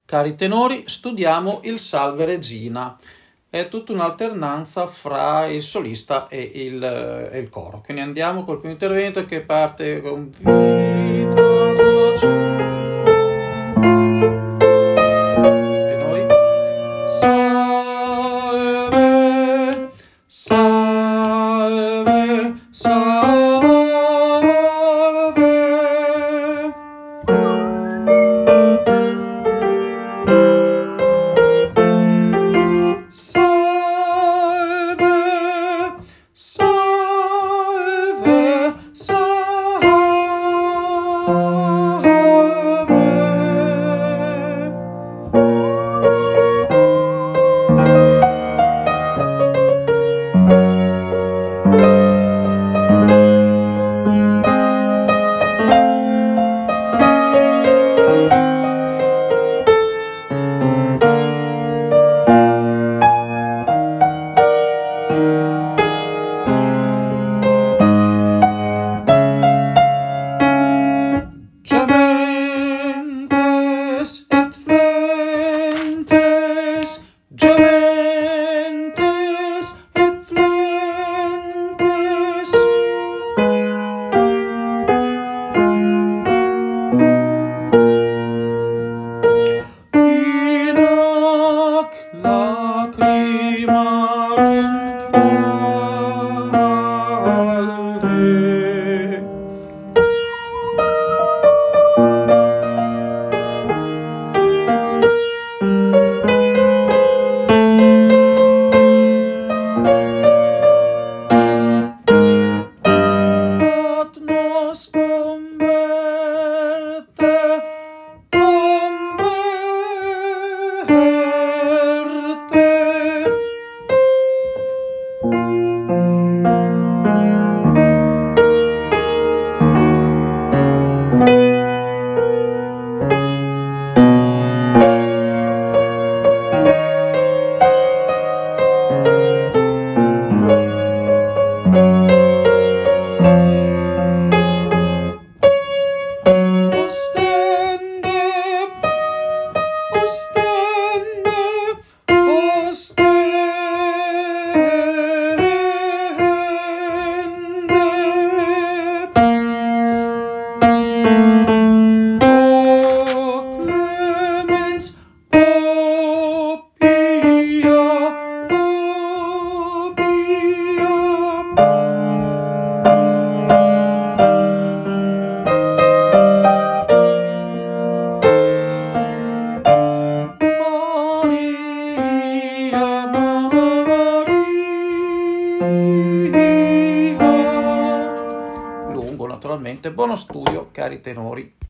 Cari tenori, studiamo il Salve Regina. È tutta un'alternanza fra il solista e il coro. Quindi andiamo col primo intervento che parte con Vita dolce. E noi Salve, salve, salve. Salve, salve, Gementes et flentes, gementes et flentes. In hoc lacrimarum valde. Nos converte, lungo naturalmente. Buono studio, cari tenori.